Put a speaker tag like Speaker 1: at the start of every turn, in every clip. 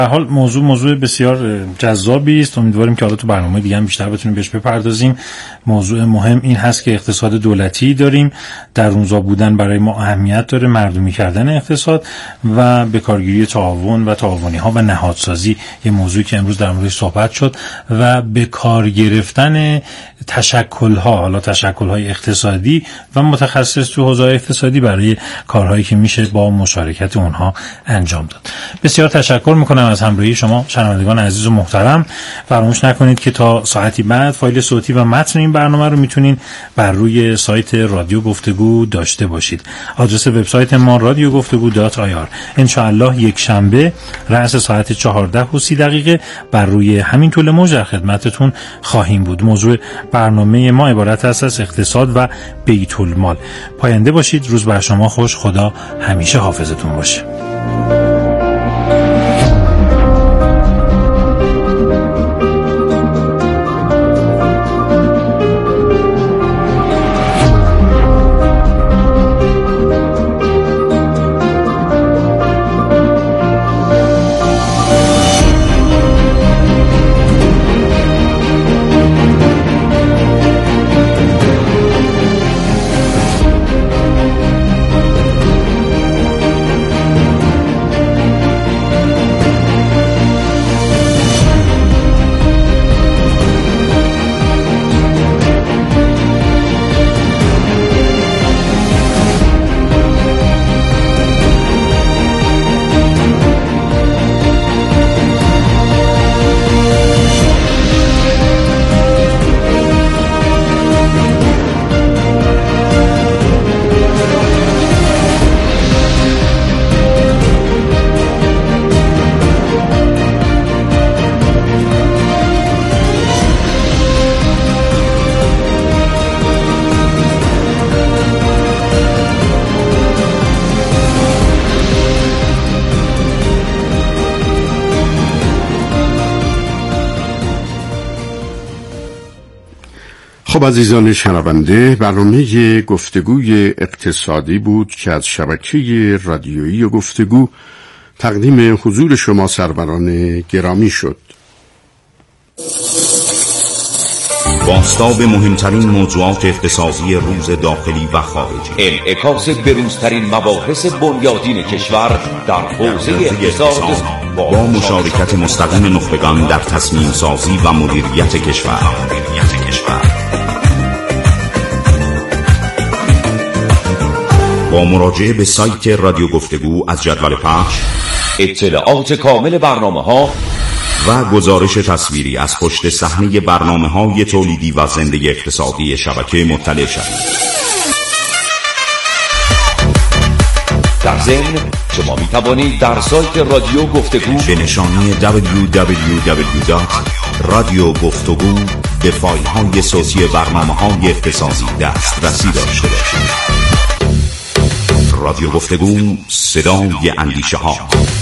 Speaker 1: به حال موضوع بسیار جذابی است. امیدواریم که حالا تو برنامه دیگه هم بیشتر بتونیم بهش بپردازیم. موضوع مهم این هست که اقتصاد دولتی داریم، درونزا بودن برای ما اهمیت داره، مردمی کردن اقتصاد و بکارگیری تعاون و تعاونی ها و نهادسازی یه موضوعی که امروز در موردش صحبت شد و به کار گرفتن تشکل های اقتصادی و متخصص تو حوزه اقتصادی برای کارهایی که میشه با مشارکت اونها انجام داد. بسیار تشکر میکنم از همراهی شما شنوندگان عزیز و محترم. فراموش نکنید که تا ساعتی بعد فایل صوتی و متن این برنامه رو میتونین بر روی سایت رادیو گفتگو داشته باشید. آدرس وبسایت ما radiogoftagu.ir. ان شاء الله یک شنبه رأس ساعت 14:30 بر روی همین طول موج در خدمتتون خواهیم بود. موضوع برنامه ما عبارت است از اقتصاد و بیت المال. پاینده باشید. روز بر شما خوش. خدا همیشه حافظتون باشه.
Speaker 2: خب عزیزان شنونده، برنامه گفتگوی اقتصادی بود که از شبکه رادیویی گفتگو تقدیم حضور شما سروران گرامی شد.
Speaker 3: بازتاب مهمترین موضوعات اقتصادی روز داخلی و خارجی،
Speaker 4: انعکاس بروزترین مباحث بنیادین کشور در حوزه اقتصاد
Speaker 3: با مشارکت مستقیم نخبگان در تصمیم سازی و مدیریت کشور. با مراجعه به سایت رادیو گفتگو از جدول پخش،
Speaker 4: اطلاعات کامل برنامه‌ها
Speaker 3: و گزارش تصویری از پشت صحنه برنامه‌های تولیدی و زنده اقتصادی شبکه مطلع شوید.
Speaker 4: در ضمن شما می توانید در سایت رادیو گفتگو
Speaker 3: به نشانی www.radiogoftagu به فایل‌های صوتی برنامه‌های اقتصادی دسترسی داشته باشید. رادیو گفتگو، صدای اندیشه ها.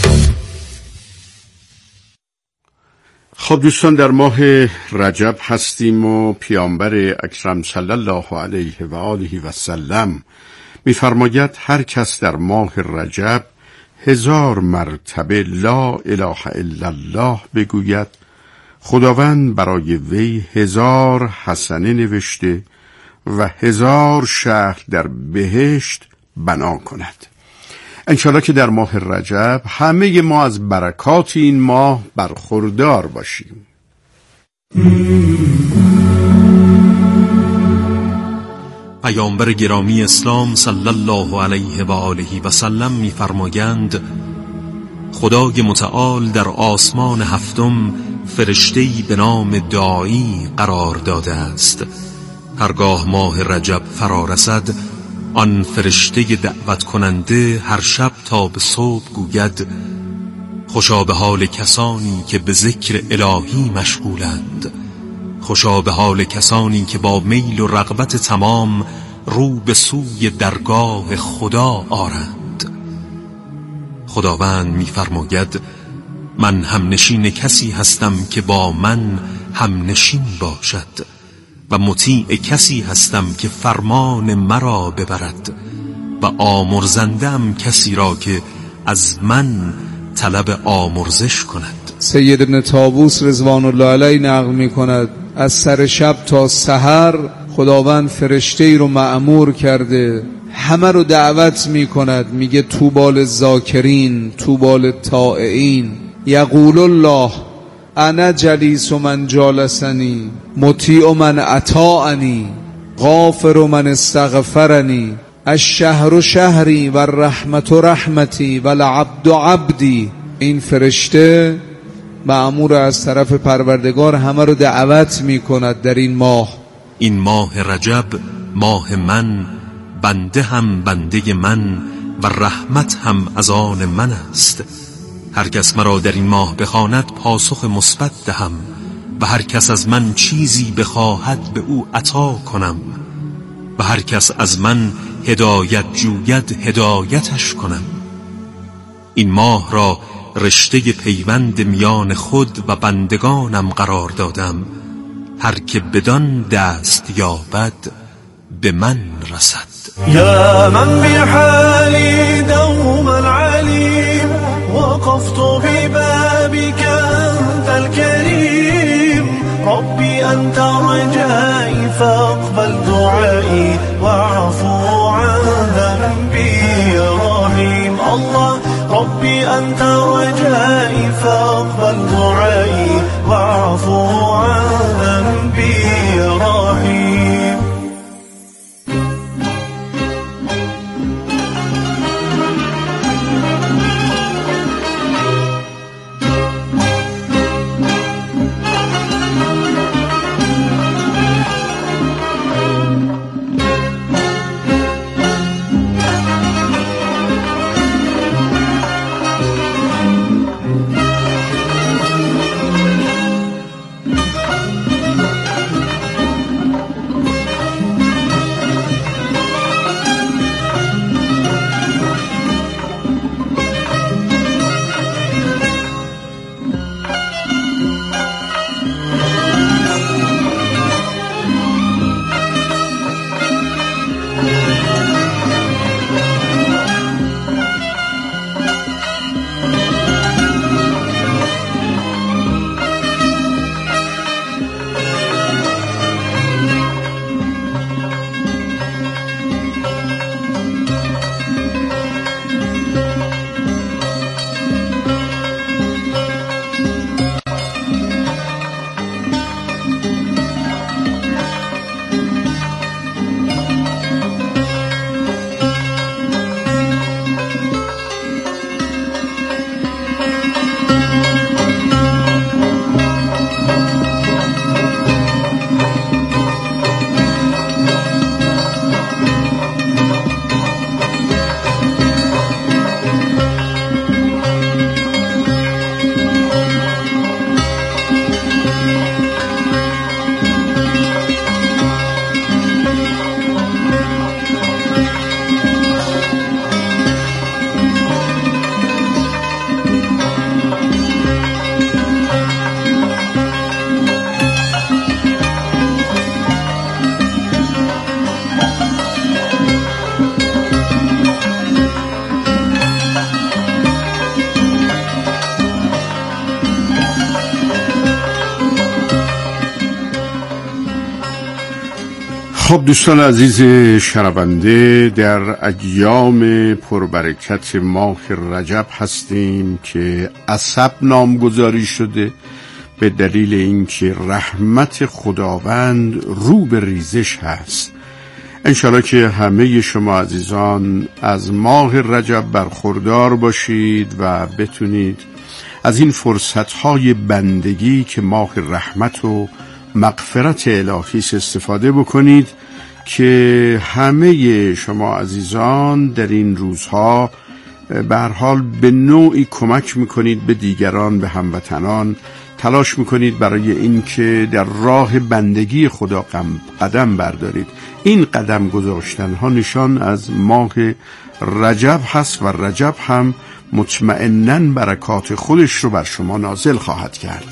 Speaker 2: خب دوستان، در ماه رجب هستیم و پیامبر اکرم صلی الله علیه و آله و سلم می‌فرماید هر کس در ماه رجب 1000 مرتبه لا اله الا الله بگوید، خداوند برای وی 1000 حسنه نوشته و 1000 شهر در بهشت بنا کند. انشالله که در ماه رجب همه ما از برکات این ماه برخوردار باشیم.
Speaker 5: پیامبر گرامی اسلام صلی الله علیه و آله و سلم می‌فرمایند خدای متعال در آسمان هفتم فرشته‌ای به نام داعی قرار داده است. هرگاه ماه رجب فرا رسد، آن فرشته دعوت کننده هر شب تا به صبح گوید خوشا به حال کسانی که به ذکر الهی مشغولند، خوشا به حال کسانی که با میل و رغبت تمام رو به سوی درگاه خدا آرند. خداوند می‌فرماید من همنشین کسی هستم که با من همنشین باشد و مطیع کسی هستم که فرمان مرا ببرد و آمرزندم کسی را که از من طلب آمرزش کند.
Speaker 6: سید ابن طاووس رضوان الله علیه نقل می کند از سر شب تا سحر خداوند فرشته ای رو مأمور کرده همه رو دعوت می کند، میگه طوبی للذاکرین طوبی للطائعین، یقول الله انا جلیس من جالسنی مطیع من اطاعنی غافر من استغفرنی الشهر شهری و الرحمت رحمتی و العبد عبدی. این فرشته مأمور از طرف پروردگار همه رو دعوت می کند در این ماه.
Speaker 5: این ماه رجب ماه من، بنده هم بنده من و رحمت هم از آن من است. هر کس مرا در این ماه بخواند پاسخ مثبت دهم و هر کس از من چیزی بخواهد به او عطا کنم و هر کس از من هدایت جوید هدایتش کنم. این ماه را رشته پیوند میان خود و بندگانم قرار دادم، هر که بدان دست یابد به من رسد.
Speaker 7: یا من بحالی دوما علیم وقفت ببابك انت الكريم ربي انت رجائي فاقبل دعائي واعفو عن ذنبي يا رحيم الله ربي انت رجائي فاقبل دعائي واعفو عن ذنبي يا رحيم.
Speaker 2: خب دوستان عزیز شنونده، در ایام پربرکت ماه رجب هستیم که عصب نامگذاری شده به دلیل اینکه رحمت خداوند رو به ریزش هست. انشالله که همه شما عزیزان از ماه رجب برخوردار باشید و بتونید از این فرصتهای بندگی که ماه رحمت و مغفرت الهی استفاده بکنید که همه شما عزیزان در این روزها به هر حال به نوعی کمک میکنید به دیگران، به هموطنان، تلاش میکنید برای این که در راه بندگی خدا قدم بردارید. این قدم گذاشتن ها نشان از ماه رجب هست و رجب هم مطمئناً برکات خودش رو بر شما نازل خواهد کرد.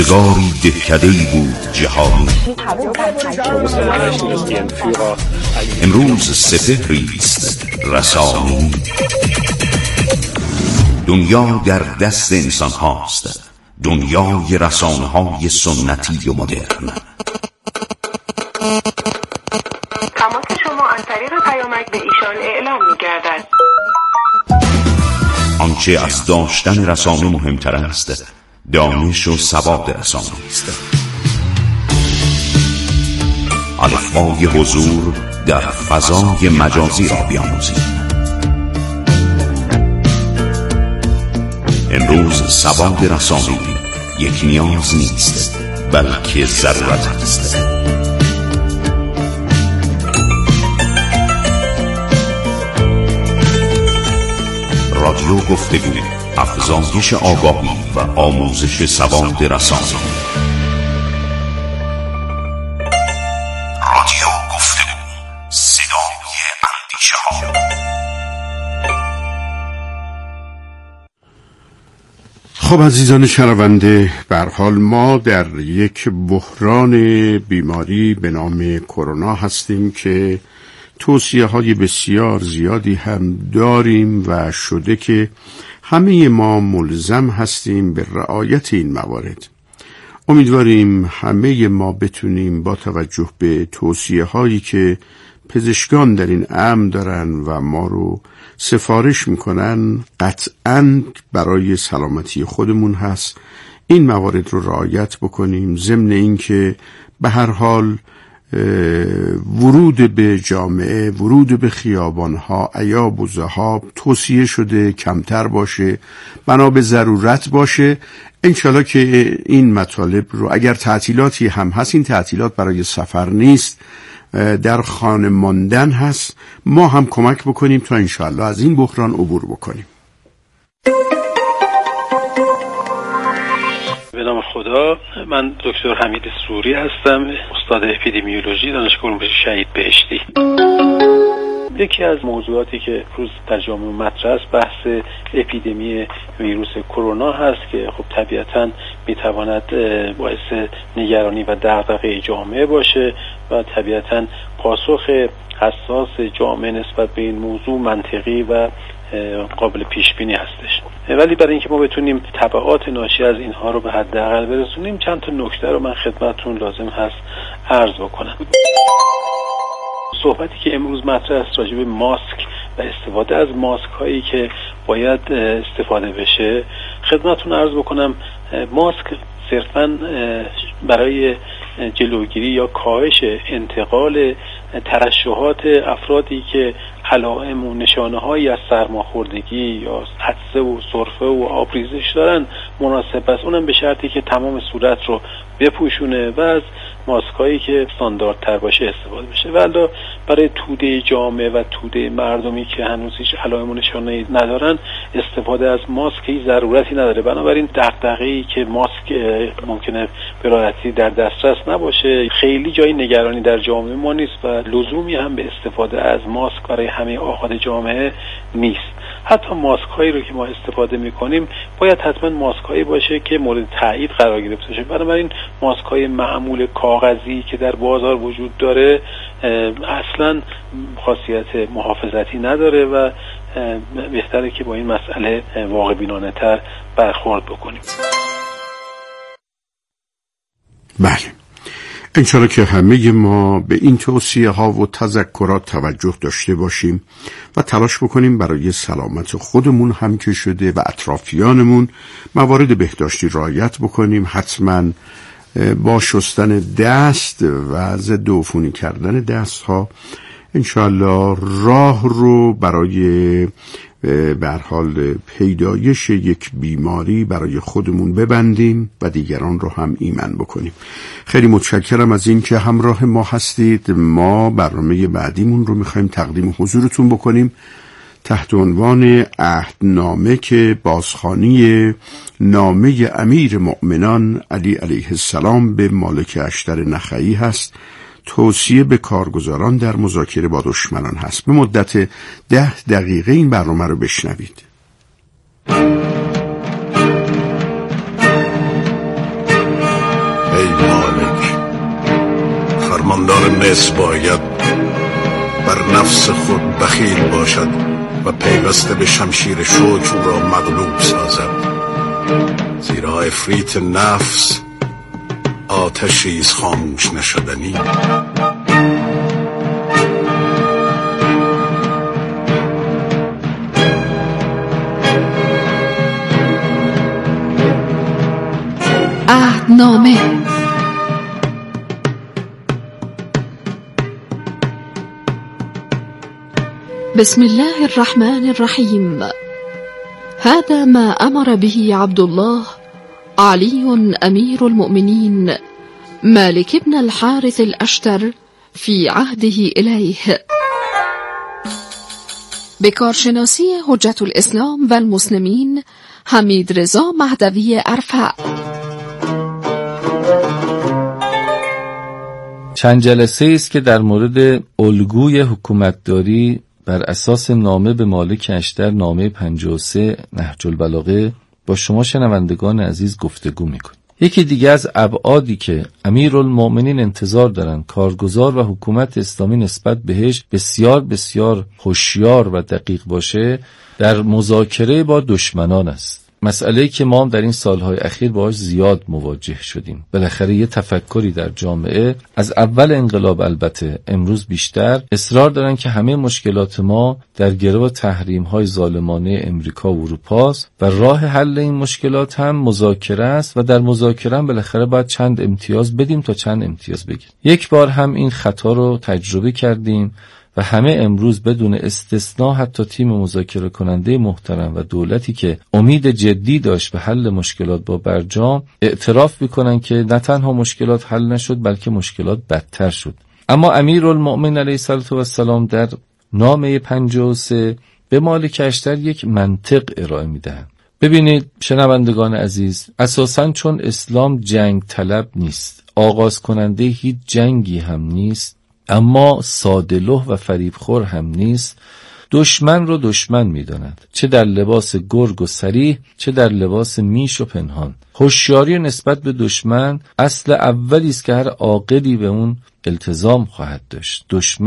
Speaker 3: روزگاری دهکده‌ای بود جهانی. امروز سپهری است رسانه‌ای. دنیا در دست انسان هاست، دنیای رسانه های سنتی و مدرن.
Speaker 8: تماس شما از طریق پیامک به ایشان اعلام می‌گردد.
Speaker 3: آنچه از داشتن رسانه مهمتر است، دانش و سواد رسانه است. الفبای حضور در فضای مجازی را بیاموزید. امروز سواد رسانه‌ای یک نیاز نیست، بلکه ضرورت است. رادیو گفتگو، افزایش آگاهی و آموزش سواد رسانه‌ای. رادیو گفتگو، صدای اندیشه‌ها.
Speaker 2: خب عزیزان شنونده، به هر حال ما در یک بحران بیماری به نام کرونا هستیم که توصیه‌های بسیار زیادی هم داریم و شده که همه ما ملزم هستیم به رعایت این موارد. امیدواریم همه ما بتونیم با توجه به توصیه‌هایی که پزشکان در این امر دارن و ما رو سفارش میکنن، قطعاً برای سلامتی خودمون هست این موارد رو رعایت بکنیم. ضمن این که به هر حال ورود به جامعه، ورود به خیابانها، عیاب و ذهاب توصیه شده کمتر باشه، بنا به ضرورت باشه. انشالله که این مطالب رو، اگر تعطیلاتی هم هست، این تعطیلات برای سفر نیست، در خانه ماندن هست، ما هم کمک بکنیم تا انشالله از این بحران عبور بکنیم.
Speaker 9: به نام خدا، من دکتر حمید سروری هستم، استاد اپیدمیولوژی دانشگاه علوم شهید بهشتی. یکی از موضوعاتی که روز در جامعه مطرح است بحث اپیدمی ویروس کرونا هست که خب طبیعتاً میتواند باعث نگرانی و دغدغه جامعه باشه و طبیعتاً پاسخ حساس جامعه نسبت به این موضوع منطقی و قابل پیش بینی هستش. ولی برای اینکه ما بتونیم تبعات ناشی از اینها رو به حداقل برسونیم، چند تا نکته رو من خدمتتون لازم هست عرض بکنم. صحبتی که امروز مطرح است راجع به ماسک و استفاده از ماسک هایی که باید استفاده بشه، خدمتتون عرض بکنم ماسک صرفاً برای جلوگیری یا کاهش انتقال ترشحات افرادی که علائم و نشانه‌هایی از سرماخوردگی یا عطسه و سرفه و آبریزش دارن مناسب است، اونم به شرطی که تمام صورت رو بپوشونه و از ماسکایی که استانداردتر باشه استفاده بشه. ولی برای توده جامعه و توده مردمی که هنوز هیچ علائم و نشانه‌ای ندارن استفاده از ماسک هیچ ضرورتی نداره. بنابراین دغدغه‌ای که ماسک ممکنه به راحتی در دسترس نباشه خیلی جای نگرانی در جامعه ما نیست و لزومی هم به استفاده از ماسک برای همه آحاد جامعه نیست. حتی ماسک هایی رو که ما استفاده می‌کنیم باید حتما ماسک هایی باشه که مورد تایید قرار گرفته باشه. بنابراین ماسک های معمول کاغذی که در بازار وجود داره اصلا خاصیت محافظتی نداره و بهتره که با این مسئله واقع بینانه تر برخورد بکنیم.
Speaker 2: بله، انشاءالله که همه ما به این توصیه ها و تذکرات توجه داشته باشیم و تلاش بکنیم برای سلامت خودمون هم که شده و اطرافیانمون موارد بهداشتی رعایت بکنیم. حتما با شستن دست و ضد عفونی کردن دست ها انشاءالله راه رو برای به هر حال پیدایش یک بیماری برای خودمون ببندیم و دیگران رو هم ایمن بکنیم. خیلی متشکرم از این که همراه ما هستید. ما برنامه بعدیمون رو میخوایم تقدیم حضورتون بکنیم تحت عنوان عهدنامه که بازخوانی نامه امیر مؤمنان علی علیه السلام به مالک اشتر نخعی هست. توصیه به کارگزاران در مذاکره با دشمنان هست. به مدت 10 دقیقه این برنامه رو بشنوید.
Speaker 10: فرماندار مصر باید بر نفس خود بخیل باشد و پیوسته به شمشیر شوک او را مغلوب سازد، زیرا عفریت نفس آتشی است خاموش نشدنی.
Speaker 11: عهدنامه. بسم الله الرحمن الرحيم. هذا ما أمر به عبد الله علي أمير المؤمنين مالك بن الحارث الأشتر في عهده إليه بکارشناسی حجت الاسلام و المسلمین حمید رضا مهدوی ارفع.
Speaker 12: چند جلسه است که در مورد الگوی حکومتداری بر اساس نامه به مالک اشتر، نامه 53 نهج البلاغه، با شما شنوندگان عزیز گفتگو میکنیم. یکی دیگه از ابعادی که امیرالمؤمنین انتظار دارن کارگزار و حکومت اسلامی نسبت بهش بسیار بسیار هوشیار و دقیق باشه، در مذاکره با دشمنان است. مسئله‌ای که ما هم در این سالهای اخیر باهاش زیاد مواجه شدیم. بالاخره یه تفکری در جامعه از اول انقلاب، البته امروز بیشتر، اصرار دارن که همه مشکلات ما در گرو تحریم‌های ظالمانه امریکا و اروپاست و راه حل این مشکلات هم مذاکره است و در مذاکره هم بالاخره باید چند امتیاز بدیم تا چند امتیاز بگیریم. یک بار هم این خطا رو تجربه کردیم و همه امروز بدون استثناء، حتی تیم مذاکره کننده محترم و دولتی که امید جدی داشت به حل مشکلات با برجام، اعتراف میکنن که نه تنها مشکلات حل نشد بلکه مشکلات بدتر شد. اما امیرالمؤمنین علیه السلام در نامه 53 به مالک اشتر یک منطق ارائه میدهند. ببینید شنوندگان عزیز، اساساً چون اسلام جنگ طلب نیست، آغاز کننده هیچ جنگی هم نیست، اما ساده‌لوح و فریبخور هم نیست، دشمن رو دشمن می‌داند، چه در لباس گرگ و صریح، چه در لباس میش و پنهان. هوشیاری نسبت به دشمن اصل اولی است که هر عاقلی به اون التزام خواهد داشت.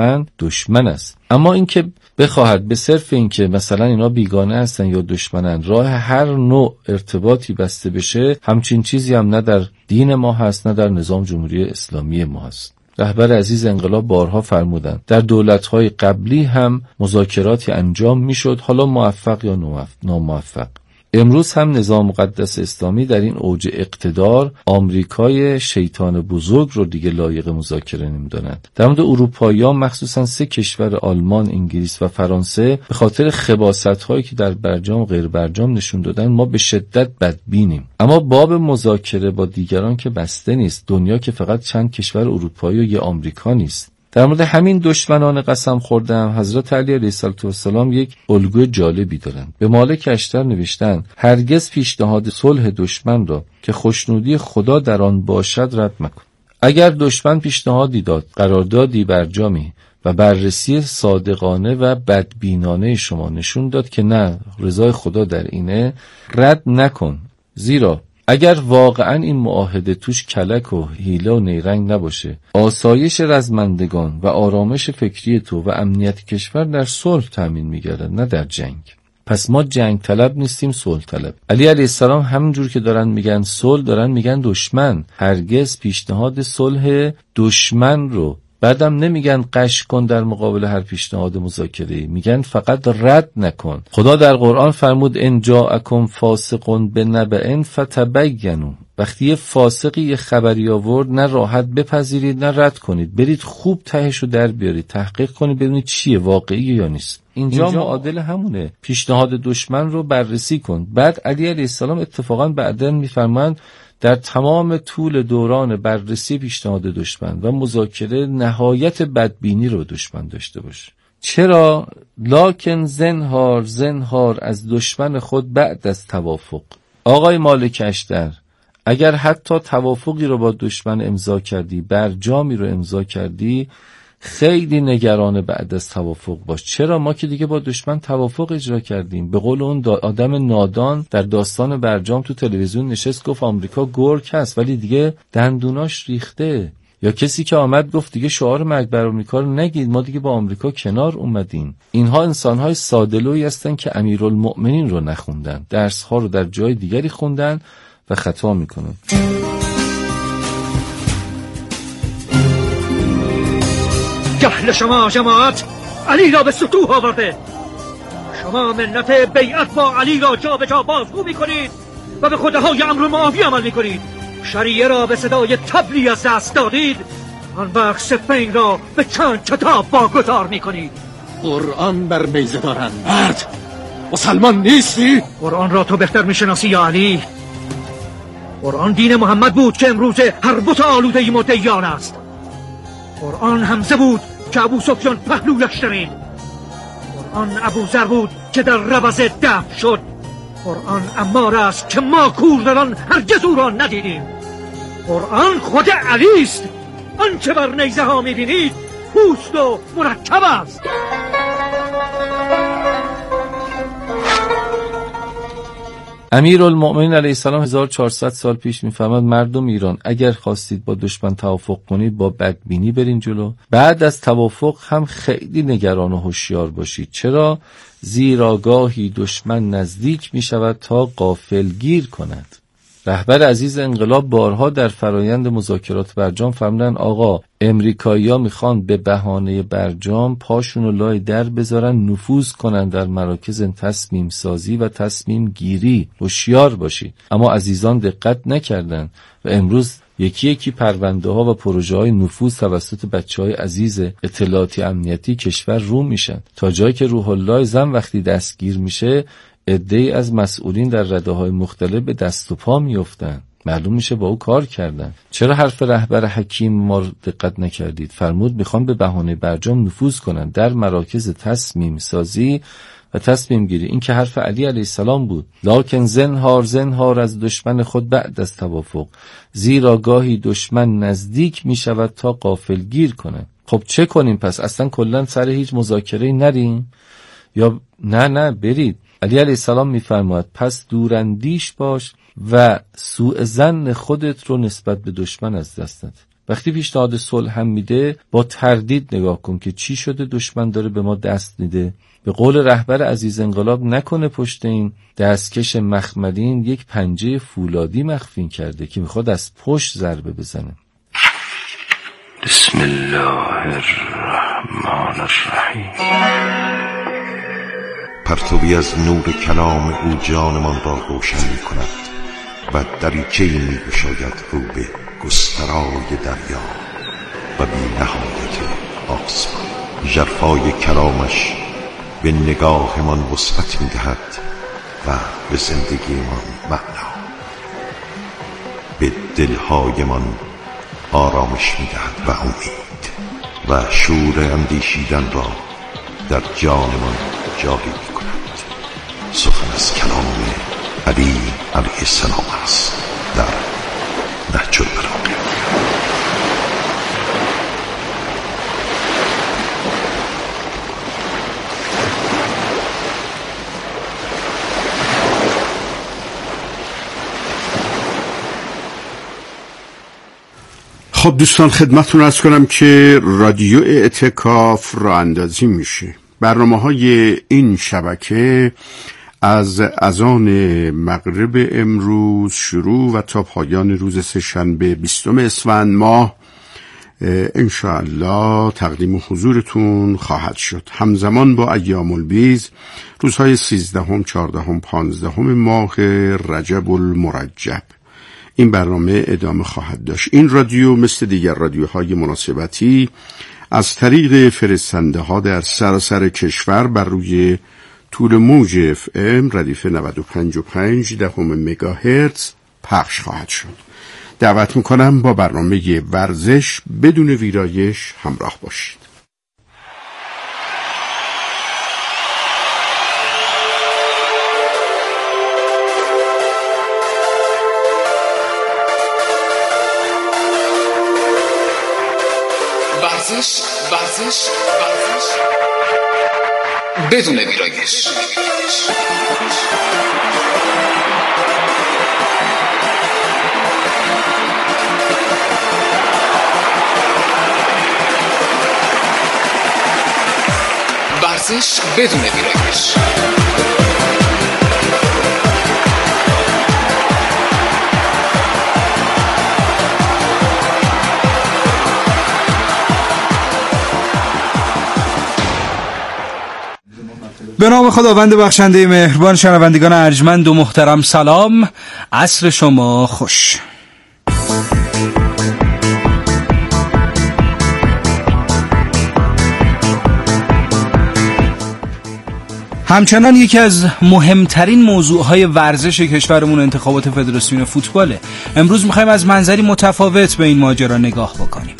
Speaker 12: دشمن است، اما اینکه بخواهد به صرف اینکه مثلا اینا بیگانه هستن یا دشمنن راه هر نوع ارتباطی بسته بشه، همچین چیزی هم نه در دین ما هست نه در نظام جمهوری اسلامی ما هست. رهبر عزیز انقلاب بارها فرمودند در دولت‌های قبلی هم مذاکراتی انجام میشد، حالا موفق یا ناموفق. امروز هم نظام مقدس اسلامی در این اوج اقتدار آمریکای شیطان بزرگ رو دیگه لایق مذاکره نمی‌دونند. در مورد اروپایی‌ها مخصوصا 3 کشور آلمان، انگلیس و فرانسه به خاطر خباست‌هایی که در برجام و غیر برجام نشون دادن ما به شدت بدبینیم. اما باب مذاکره با دیگران که بسته نیست. دنیا که فقط چند کشور اروپایی و یه آمریکا نیست. در مورد همین دشمنان قسم خوردم حضرت علی علیه السلام یک الگوی جالبی دارند. به مالک اشتر نوشتن هرگز پیشنهاد صلح دشمن را که خوشنودی خدا در آن باشد رد مکن. اگر دشمن پیشنهادی داد، قراردادی برجامی و بررسی صادقانه و بدبینانه شما نشون داد که نه رضای خدا در اینه، رد نکن. زیرا اگر واقعا این معاهده توش کلک و حیله و نیرنگ نباشه، آسایش رزمندگان و آرامش فکری تو و امنیت کشور در صلح تامین می‌گردد نه در جنگ. پس ما جنگ طلب نیستیم، صلح طلب. علی علیه السلام همونجور که دارن میگن صلح، دارن میگن دشمن. هرگز پیشنهاد صلح دشمن رو بعدم نمیگن قش کن در مقابل هر پیشنهاد مذاکره‌ای، میگن فقط رد نکن. خدا در قرآن فرمود ان جاءکم فاسق بنبأ فتبینوا. وقتی یه فاسقی یه خبری آورد، نه راحت بپذیرید نه رد کنید، برید خوب تهشو در بیارید، تحقیق کنید ببینید چیه، واقعیه یا نیست. اینجا معادل همونه. پیشنهاد دشمن رو بررسی کن. بعد علی علیه السلام اتفاقا بعداً میفرمایند در تمام طول دوران بررسی پیشنهاد دشمن و مذاکره نهایت بدبینی رو دشمن داشته باش. چرا؟ لکن زنهار از دشمن خود بعد از توافق. آقای مالک اشتر، اگر حتی توافقی رو با دشمن امضا کردی، برجامی رو امضا کردی، خیلی نگران بعد از توافق باش. چرا؟ ما که دیگه با دشمن توافق اجرا کردیم. به قول اون آدم نادان در داستان برجام تو تلویزیون نشست گفت آمریکا گرگ هست ولی دیگه دندوناش ریخته. یا کسی که آمد گفت دیگه شعار مرگ بر آمریکا رو نگید، ما دیگه با آمریکا کنار اومدیم. اینها انسان‌های ساده‌لویی هستن که امیرالمؤمنین رو نخوندن، درس‌ها رو در جای دیگری خوندن و خطا میکنن.
Speaker 13: جهل شما جماعت علی را به سطوح آورده. شما منت بیعت با علی را جا به جا بازگو میکنید و به خودهای امر معافی عمل میکنید. شریعه را به صدای طبلی از دست دادید، آن وقت صفین را به چند کتاب واگذار میکنید.
Speaker 14: قرآن بر بیضه دارند. مرد مسلمان نیستی؟
Speaker 13: قرآن را تو بهتر میشناسی یا علی؟ قرآن دین محمد بود که امروز هر بت آلوده مدعیان است. قرآن حمزه بود که ابو سفیان پهلویش درید. قرآن ابو ذر بود که در ربض دفع شد. قرآن عمار است که ما کوردران هرگز او را ندیدیم. قرآن خود علی است. آنچه بر نیزه ها میبینید پوست و مرکب است.
Speaker 12: امیرالمؤمنین علیه السلام 1400 سال پیش میفرماد مردم ایران اگر خواستید با دشمن توافق کنید با بدبینی برین جلو، بعد از توافق هم خیلی نگران و هوشیار باشید. چرا؟ زیرا گاهی دشمن نزدیک میشود تا غافلگیر کند. رهبر عزیز انقلاب بارها در فرایند مذاکرات برجام فرمودن آقا امریکایی‌ها میخوان به بهانه برجام پاشونو لای در بذارن نفوذ کنن در مراکز تصمیم سازی و تصمیم گیری، هوشیار باشید. اما عزیزان دقت نکردن و امروز یکی یکی پرونده ها و پروژه های نفوذ توسط بچه های عزیز اطلاعاتی امنیتی کشور رو میشن، تا جایی که روح الله زن وقتی دستگیر میشه عده‌ای از مسئولین در رده‌های مختلف به دست و پا میافتن. معلوم میشه با او کار کردن. چرا حرف رهبر حکیم ما دقت نکردید؟ فرمود میخوان به بهانه برجام نفوذ کنن در مراکز تصمیم سازی و تصمیم گیری. این که حرف علی علیه السلام بود. لکن زنهار از دشمن خود بعد از توافق، زیرا گاهی دشمن نزدیک میشود تا غافلگیر کنه. خب چه کنیم پس؟ اصلا کلا سر هیچ مذاکره نریم یا نه برید؟ علی علیه السلام میفرماید پس دوراندیش باش و سوء ظن خودت رو نسبت به دشمن از دست نده. وقتی پیشنهاد صلح هم میده با تردید نگاه کن که چی شده دشمن داره به ما دست میده. به قول رهبر عزیز انقلاب نکنه پشت این دستکش مخملین یک پنجه فولادی مخفی کرده که میخواد از پشت ضربه بزنه.
Speaker 15: بسم الله الرحمن الرحیم.
Speaker 10: پرتوی از نور کلام او جانمان را روشن می کند و دریچه‌ای می گشاید رو به گسترای دریا و بی نهایت آسمان. ژرفای کلامش به نگاهمان وسعت می دهد و به زندگیمان معنا، به دلهایمان آرامش می دهد و امید و شور اندیشیدن را در جانمان جاری می کند. سخن از کلام علی علیه السلام است در نهج البلاغه.
Speaker 2: خب دوستان خدمتتون عرض کنم که رادیو اعتکاف راه اندازی میشه. برنامه‌های این شبکه از اذان مغرب امروز شروع و تا پایان روز سه‌شنبه 20 اسفند ماه انشاءالله تقدیم حضورتون خواهد شد، همزمان با ایام البیض روزهای 13، 14، 15 ماه رجب المرجب. این برنامه ادامه خواهد داشت. این رادیو مثل دیگر رادیوهای مناسبتی از طریق فرستنده ها در سراسر کشور بر روی طول موج FM ردیف 95.5 مگاهرتز پخش خواهد شد. دعوت میکنم با برنامه ورزش بدون ویرایش همراه باشید.
Speaker 16: ورزش بدون ویرایش. ورزش بدون ویرایش.
Speaker 6: به نام خداوند بخشنده مهربان. شنوندگان ارجمند و محترم سلام، عصر شما خوش. همچنان یکی از مهمترین موضوعهای ورزش کشورمون انتخابات فدراسیون فوتباله. امروز میخوایم از منظری متفاوت به این ماجرا نگاه بکنیم.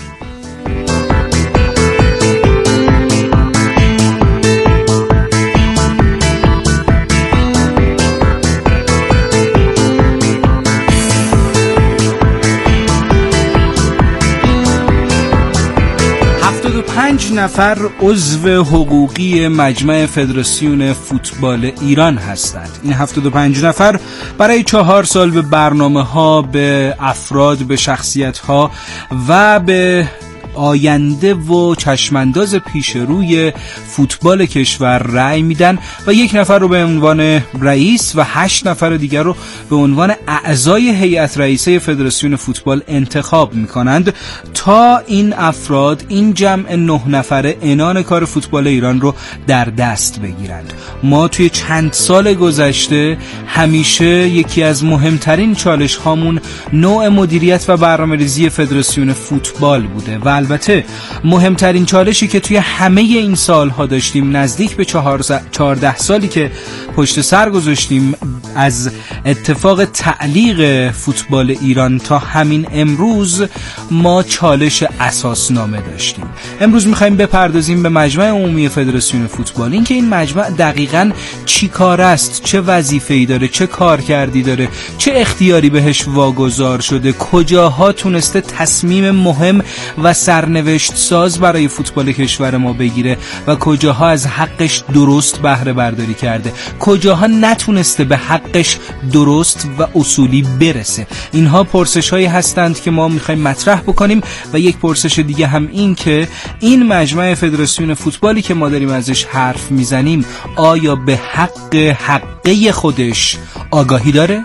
Speaker 6: نفر عضو حقوقی مجمع فدراسیون فوتبال ایران هستند. این 75 نفر برای 4 سال به برنامه‌ها، به افراد، به شخصیت‌ها و به آینده و چشمانداز پیش روی فوتبال کشور رأی میدن و 1 نفر رو به عنوان رئیس و 8 نفر دیگر رو به عنوان اعضای هیئت رئیسه فدراسیون فوتبال انتخاب میکنند تا این افراد، این جمع 9 نفره، عنان کار فوتبال ایران رو در دست بگیرند. ما توی چند سال گذشته همیشه یکی از مهمترین چالش هامون نوع مدیریت و برنامه‌ریزی فدراسیون فوتبال بوده و البته مهمترین چالشی که توی همه این سالها داشتیم، نزدیک به 14 سالی که پشت سر گذاشتیم از اتفاق تعلیق فوتبال ایران تا همین امروز، ما چالش اساسنامه داشتیم. امروز میخوایم بپردازیم به مجمع عمومی فدراسیون فوتبال، اینکه این مجمع دقیقاً چی کار است، چه وظیفه‌ای داره، چه کارکردی داره، چه اختیاری بهش واگذار شده، کجاها تونسته تصمیم مهم و سرنوشت ساز برای فوتبال کشور ما بگیره و کجاها از حقش درست بهره برداری کرده، کجاها نتونسته به حقش درست و اصولی برسه. اینها پرسش هایی هستند که ما میخوایم مطرح بکنیم و یک پرسش دیگه هم این که این مجمع فدراسیون فوتبالی که ما داریم ازش حرف میزنیم آیا به حقه خودش آگاهی داره؟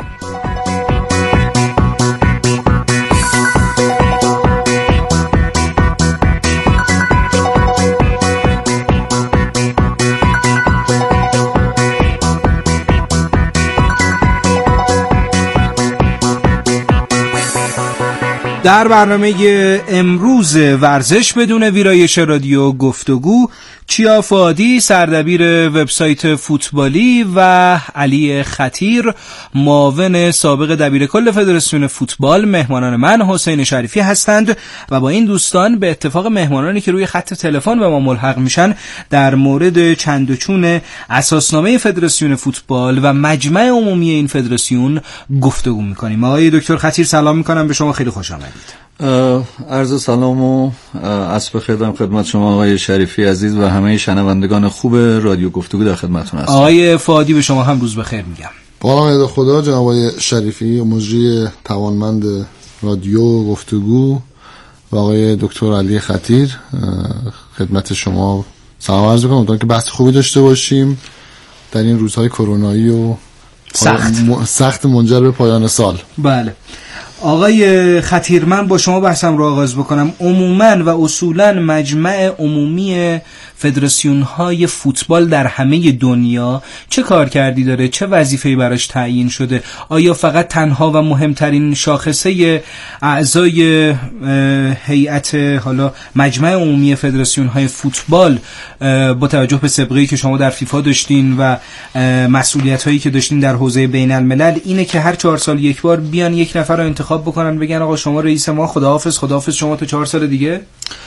Speaker 6: در برنامه امروز ورزش بدون ویرایش رادیو گفتگو، چیا فادی سردبیر وبسایت فوتبالی و علی خطیر معاون سابق دبیرکل فدراسیون فوتبال مهمانان من حسین شریفی هستند و با این دوستان به اتفاق مهمانانی که روی خط تلفن به ما ملحق میشن در مورد چند و چون اساسنامه فدراسیون فوتبال و مجمع عمومی این فدراسیون گفتگو میکنیم. آقای دکتر خطیر سلام میکنم به شما، خیلی خوش آمدید.
Speaker 12: عرض سلام و عصر بخیر دارم خدمت شما آقای شریفی عزیز و همه شنوندگان خوب رادیو گفتگو در خدمتتون هستم.
Speaker 6: آقای فادی به شما هم روز بخیر میگم.
Speaker 17: با نام خدا جناب آقای شریفی مجری توانمند رادیو گفتگو و آقای دکتر علی خطیر خدمت شما سلام عرض می‌کنم. امیدوارم که بحث خوبی داشته باشیم در این روزهای کرونایی و سخت منجر به پایان سال.
Speaker 6: بله آقای خطیر، من با شما بحثم رو آغاز بکنم. عموماً و اصولاً مجمع عمومی فدراسیون‌های فوتبال در همه دنیا چه کارکردی داره، چه وظیفه‌ای براش تعیین شده؟ آیا فقط تنها و مهمترین شاخصه اعضای هیئت حالا مجمع عمومی فدراسیون‌های فوتبال با توجه به سابقه‌ای که شما در فیفا داشتین و مسئولیت‌هایی که داشتین در حوزه بین‌الملل اینه که هر 4 سال یک بار بیان 1 نفر رو انتخاب بکنن بگن آقا شما رئیس ما، خداحافظ شما تا 4 سال دیگه؟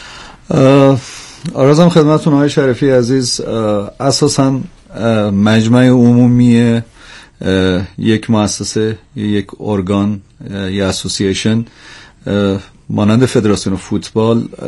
Speaker 12: عرضم خدمتتون آقای شریفی عزیز، اساساً مجمع عمومی یک مؤسسه، یک ارگان، یک اسوسییشن مانند فدراسیون فوتبال